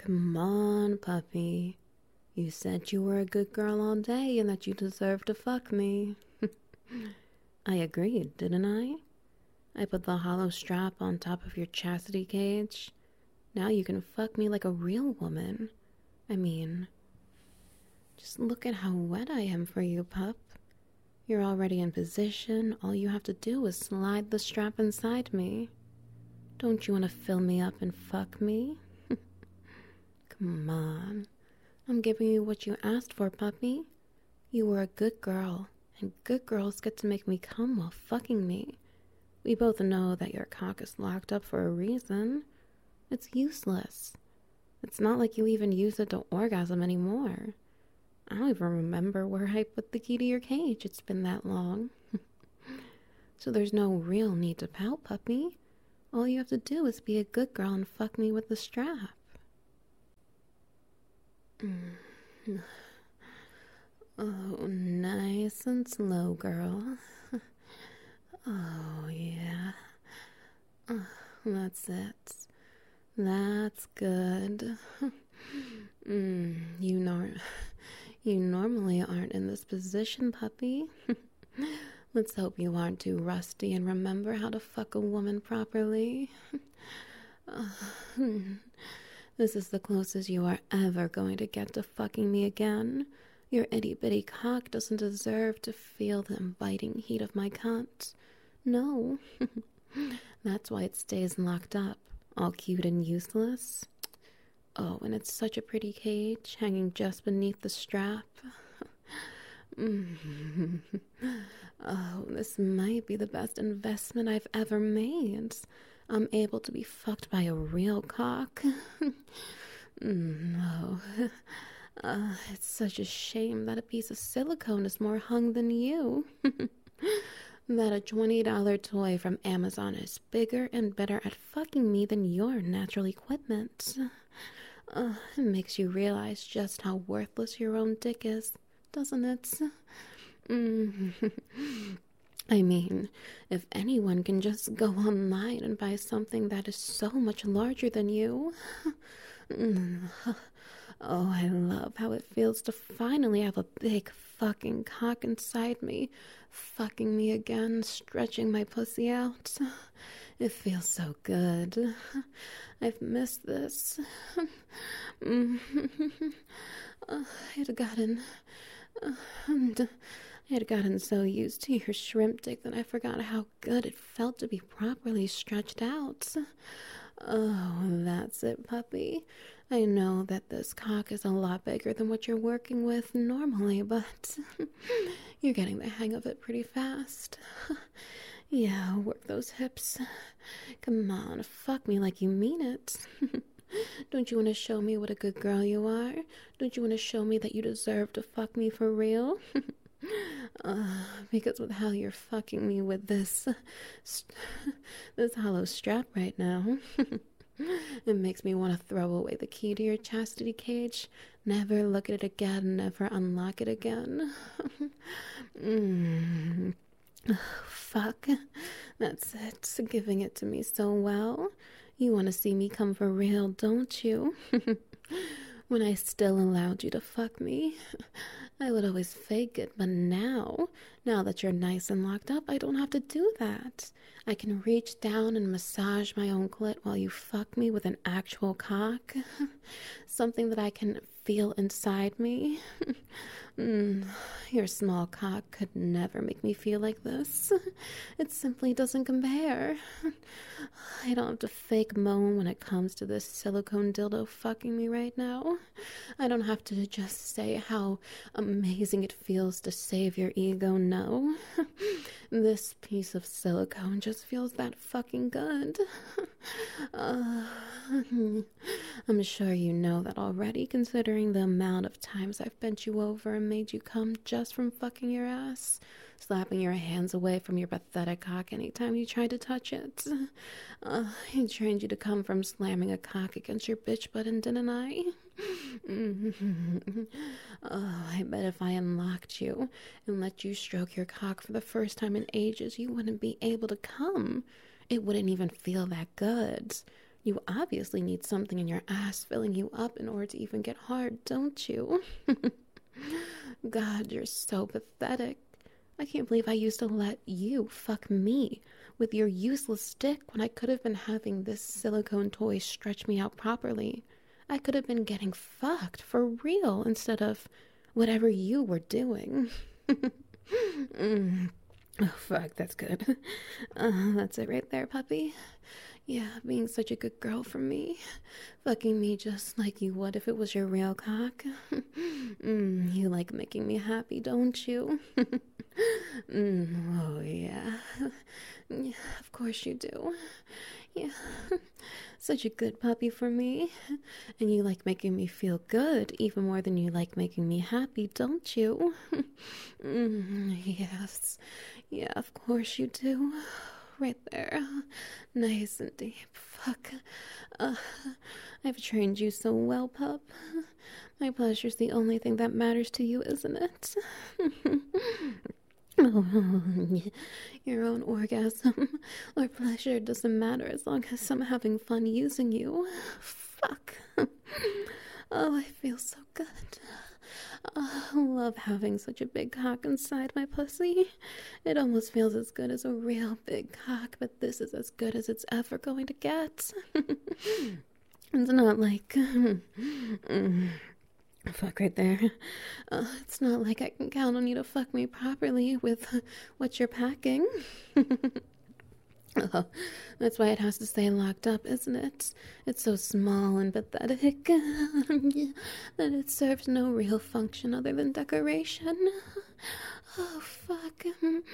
Come on, puppy. You said you were a good girl all day and that you deserved to fuck me. I agreed, didn't I? I put the hollow strap on top of your chastity cage. Now you can fuck me like a real woman. I mean, just look at how wet I am for you, pup. You're already in position. All you have to do is slide the strap inside me. Don't you want to fill me up and fuck me? Come on. I'm giving you what you asked for, puppy. You were a good girl, and good girls get to make me come while fucking me. We both know that your cock is locked up for a reason. It's useless. It's not like you even use it to orgasm anymore. I don't even remember where I put the key to your cage. It's been that long. So there's no real need to pout, puppy. All you have to do is be a good girl and fuck me with the strap. Oh, nice and slow, girl. Oh, yeah. That's it. That's good. You normally aren't in this position, puppy. Let's hope you aren't too rusty and remember how to fuck a woman properly. This is the closest you are ever going to get to fucking me again. Your itty-bitty cock doesn't deserve to feel the inviting heat of my cunt. No. That's why it stays locked up, all cute and useless. Oh, and it's such a pretty cage, hanging just beneath the strap. Oh, this might be the best investment I've ever made. I'm able to be fucked by a real cock. No. It's such a shame that a piece of silicone is more hung than you. That a $20 toy from Amazon is bigger and better at fucking me than your natural equipment. It makes you realize just how worthless your own dick is, doesn't it? I mean, if anyone can just go online and buy something that is so much larger than you. Oh, I love how it feels to finally have a big fucking cock inside me, fucking me again, stretching my pussy out. It feels so good. I've missed this. I had gotten so used to your shrimp dick that I forgot how good it felt to be properly stretched out. Oh, that's it, puppy. I know that this cock is a lot bigger than what you're working with normally, but you're getting the hang of it pretty fast. Yeah, work those hips. Come on, fuck me like you mean it. Don't you want to show me what a good girl you are? Don't you want to show me that you deserve to fuck me for real? Because with how you're fucking me with this hollow strap right now, it makes me want to throw away the key to your chastity cage, never look at it again, never unlock it again. Fuck. That's it. Giving it to me so well. You want to see me come for real, don't you? When I still allowed you to fuck me, I would always fake it, but now that you're nice and locked up, I don't have to do that. I can reach down and massage my own clit while you fuck me with an actual cock. Something that I can feel inside me. Your small cock could never make me feel like this. It simply doesn't compare. I don't have to fake moan when it comes to this silicone dildo fucking me right now. I don't have to just say how amazing it feels to save your ego, no. This piece of silicone just feels that fucking good. I'm sure you know that already, considering the amount of times I've bent you over and made you come just from fucking your ass, slapping your hands away from your pathetic cock anytime you tried to touch it. I trained you to come from slamming a cock against your bitch button, didn't I? Oh, I bet if I unlocked you and let you stroke your cock for the first time in ages, you wouldn't be able to come. It wouldn't even feel that good. You obviously need something in your ass filling you up in order to even get hard, don't you? God, you're so pathetic. I can't believe I used to let you fuck me with your useless dick when I could have been having this silicone toy stretch me out properly. I could have been getting fucked for real instead of whatever you were doing. Oh, fuck, that's good. That's it right there, puppy. Yeah, being such a good girl for me. Fucking me just like you would if it was your real cock. You like making me happy, don't you? Oh, yeah. Yeah, of course you do. Yeah, such a good puppy for me. And you like making me feel good even more than you like making me happy, don't you? Yes. Yeah, of course you do. Right there. Nice and deep. Fuck. I've trained you so well, pup. My pleasure's the only thing that matters to you, isn't it? Oh, your own orgasm or pleasure doesn't matter as long as I'm having fun using you. Fuck. Oh, I feel so good. I love having such a big cock inside my pussy. It almost feels as good as a real big cock, but this is as good as it's ever going to get. It's not like... Fuck right there. It's not like I can count on you to fuck me properly with what you're packing. Oh, that's why it has to stay locked up, isn't it? It's so small and pathetic that it serves no real function other than decoration. Oh, fuck.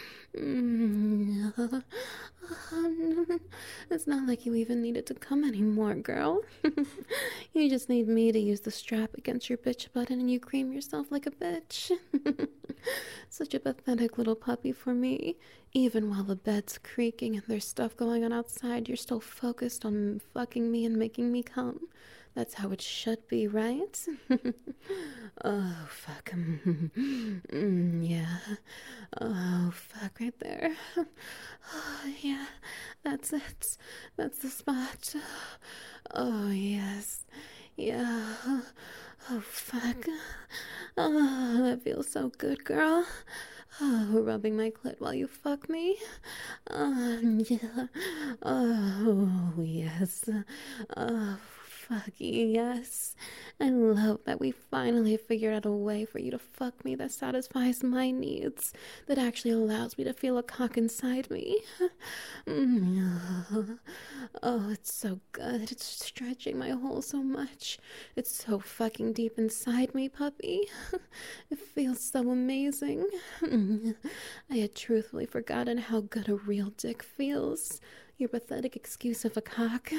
It's not like you even needed to come anymore, girl. You just need me to use the strap against your bitch button and you cream yourself like a bitch. Such a pathetic little puppy for me. Even while the bed's creaking and there's stuff going on outside, you're still focused on fucking me and making me come. That's how it should be, right? Oh, fuck. Yeah. Oh, fuck, right there. Oh, yeah, that's it. That's the spot. Oh, yes. Yeah. Oh, fuck. Oh, that feels so good, girl. Oh, rubbing my clit while you fuck me. Yeah. Oh, yes. Oh, fuck yes. I love that we finally figured out a way for you to fuck me that satisfies my needs, that actually allows me to feel a cock inside me. Oh, it's so good. It's stretching my hole so much. It's so fucking deep inside me, puppy. It feels so amazing. I had truthfully forgotten how good a real dick feels. Your pathetic excuse of a cock.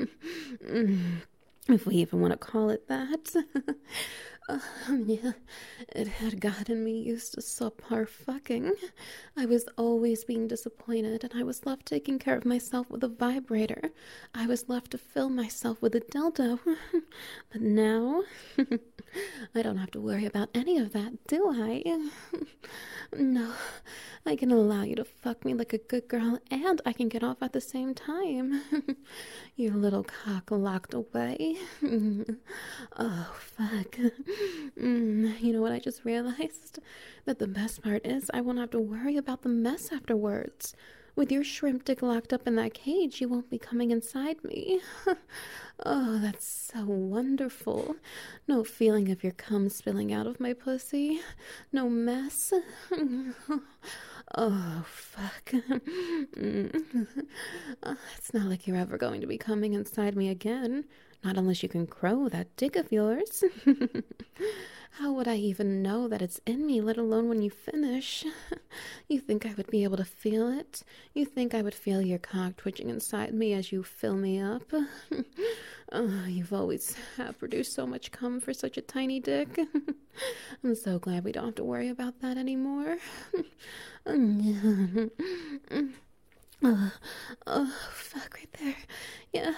If we even want to call it that. Yeah, it had gotten me used to subpar fucking. I was always being disappointed, and I was left taking care of myself with a vibrator. I was left to fill myself with a dildo. But now, I don't have to worry about any of that, do I? No, I can allow you to fuck me like a good girl, and I can get off at the same time. Your little cock locked away. Oh, fuck. You know what I just realized? That the best part is I won't have to worry about the mess afterwards. With your shrimp dick locked up in that cage, you won't be coming inside me. Oh, that's so wonderful. No feeling of your cum spilling out of my pussy. No mess. Oh, fuck. It's not like you're ever going to be coming inside me again. Not unless you can crow that dick of yours. How would I even know that it's in me, let alone when you finish? You think I would be able to feel it? You think I would feel your cock twitching inside me as you fill me up? Oh, you've always have produced so much cum for such a tiny dick. I'm so glad we don't have to worry about that anymore. Oh, fuck right there. Yeah.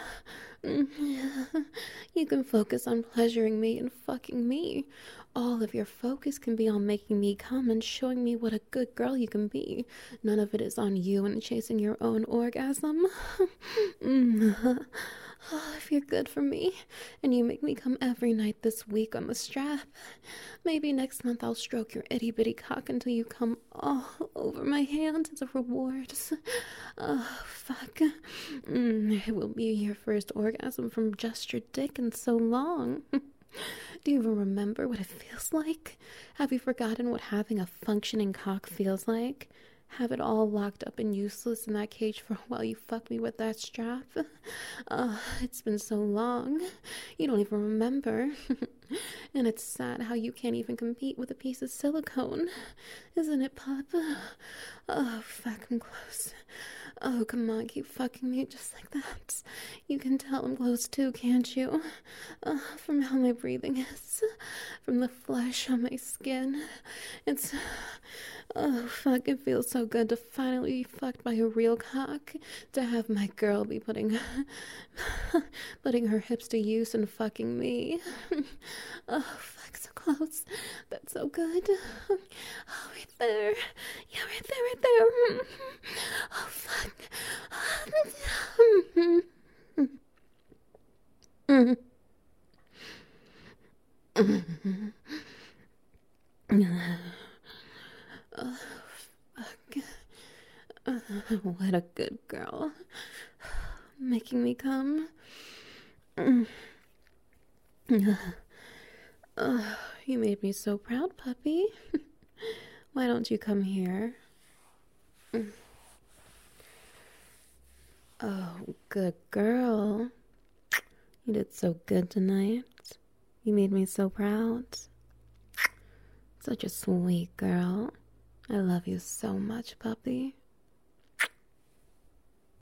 You can focus on pleasuring me and fucking me. All of your focus can be on making me come and showing me what a good girl you can be. None of it is on you and chasing your own orgasm. Oh, if you're good for me and you make me come every night this week on the strap, maybe next month I'll stroke your itty bitty cock until you come all over my hand as a reward. Oh, fuck. It will be your first orgasm from just your dick in so long. Do you even remember what it feels like? Have you forgotten what having a functioning cock feels like? Have it all locked up and useless in that cage for a while you fuck me with that strap? It's been so long. You don't even remember. And it's sad how you can't even compete with a piece of silicone. Isn't it, Pop? Oh, fuck, I'm close. Oh, come on, keep fucking me just like that. You can tell I'm close too, can't you? From how my breathing is. From the flesh on my skin. It's... Oh, fuck, it feels so good to finally be fucked by a real cock. To have my girl be putting her hips to use and fucking me. Oh, fuck, so close. That's so good. Oh, right there. Yeah, right there, right there. Oh, fuck. Oh, fuck. What a good girl. Making me come. Oh, you made me so proud, puppy. Why don't you come here? Oh, good girl. You did so good tonight. You made me so proud. Such a sweet girl. I love you so much, puppy.